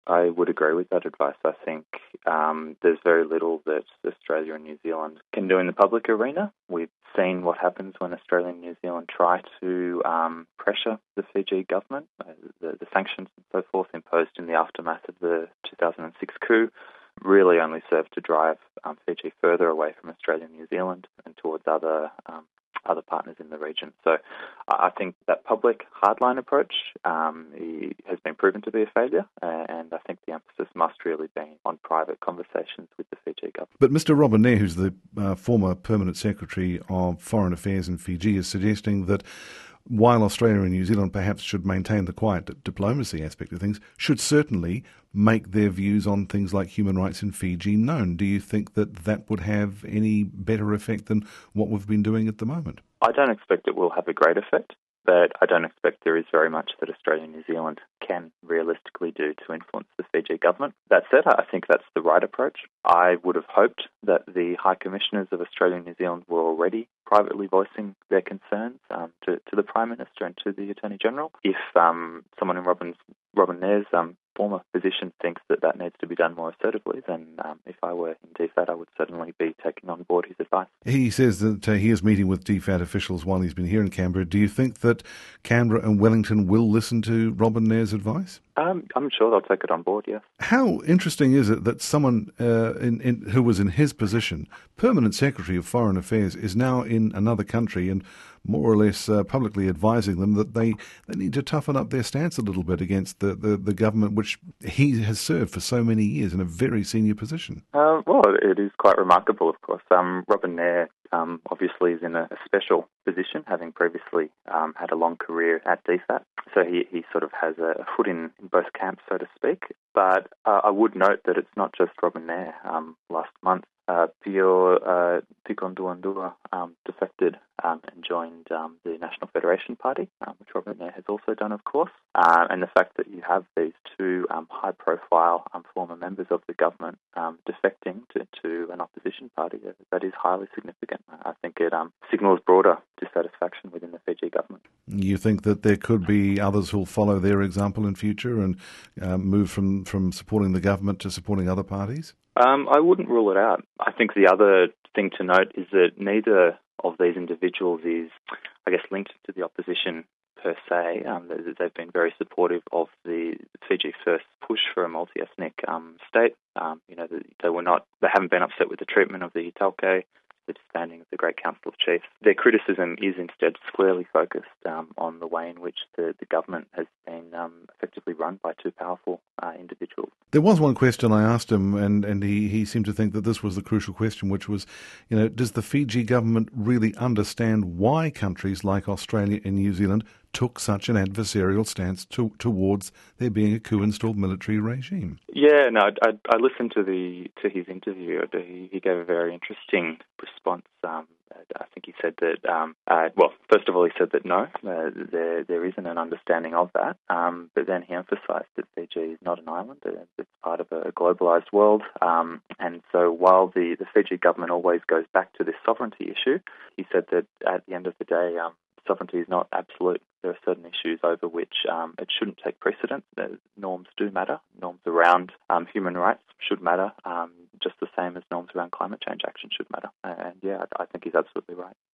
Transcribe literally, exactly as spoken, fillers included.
I would agree with that advice. I think um, there's very little that Australia and New Zealand can do in the public arena. We've seen what happens when Australia and New Zealand try to um, pressure the Fiji government. Uh, the, the sanctions and so forth imposed in the aftermath of the two thousand six coup really only served to drive um, Fiji further away from Australia and New Zealand and towards other um, other partners in the region. So I think that public hardline approach um, has been proven to be a failure, uh, and I think the emphasis must really be on private conversations with the Fiji government. But Mister Robinair, who's the uh, former Permanent Secretary of Foreign Affairs in Fiji, is suggesting that while Australia and New Zealand perhaps should maintain the quiet diplomacy aspect of things, should certainly make their views on things like human rights in Fiji known. Do you think that that would have any better effect than what we've been doing at the moment? I don't expect it will have a great effect, but I don't expect there is very much that Australia and New Zealand can realistically do to influence the Fiji government. That said, I think that's the right approach. I would have hoped that the High Commissioners of Australia and New Zealand were already privately voicing their concerns um, to, to the Prime Minister and to the Attorney General. If um, someone in Robin's, Robinair's um, former position thinks that that needs to be done more assertively, then um, if I were in D FAT, I would certainly be taking on board his advice. He says that uh, he is meeting with D FAT officials while he's been here in Canberra. Do you think that Canberra and Wellington will listen to Robinair's advice? Um, I'm sure they'll take it on board, yes. How interesting is it that someone uh, in, in, who was in his position, Permanent Secretary of Foreign Affairs, is now in another country and more or less uh, publicly advising them that they, they need to toughen up their stance a little bit against the, the, the government which he has served for so many years in a very senior position? Uh, well, it is quite remarkable, of course. Um, Robinair um, obviously is in a, a special position, having previously um, had a long career at D FAT. So he, he sort of has a foot in, in both camps, so to speak. But uh, I would note that it's not just Robinair. Um, last month, uh, Pio uh, Tikonduandua um, defected um, and joined um, the National Federation Party, um, which Robinair has also done, of course. Uh, and the fact that you have these two um, high-profile um, former members of the government um, defecting to, to an opposition party, uh, that is highly significant. I think it um, signals broader dissatisfaction within the Fiji government. You think that there could be others who'll follow their example in future and uh, move from, from supporting the government to supporting other parties? Um, I wouldn't rule it out. I think the other thing to note is that neither of these individuals is, I guess, linked to the opposition per se. Um, they've been very supportive of the Fiji First push for a multi-ethnic um, state. Um, you know, they were not, they haven't been upset with the treatment of the Italke, the disbanding of the Great Council of Chiefs. Their criticism is instead squarely focused um, on the way in which the, the government has been um, effectively run by two powerful uh, individuals. There was one question I asked him, and, and he, he seemed to think that this was the crucial question, which was, you know, does the Fiji government really understand why countries like Australia and New Zealand took such an adversarial stance to, towards there being a coup-installed military regime? Yeah, no, I, I listened to the to his interview. He, he gave a very interesting response. Um, I think he said that, um, uh, well, first of all, he said that no, uh, there there isn't an understanding of that. Um, but then he emphasised that Fiji is not an island; it's part of a globalised world. Um, and so, while the, the Fiji government always goes back to this sovereignty issue, he said that at the end of the day, um, sovereignty is not absolute. There are certain issues over which um, it shouldn't take precedence. The norms do matter. Norms around um, human rights should matter, um, just the same as norms around climate change action should matter. And yeah, I, I think he's absolutely right.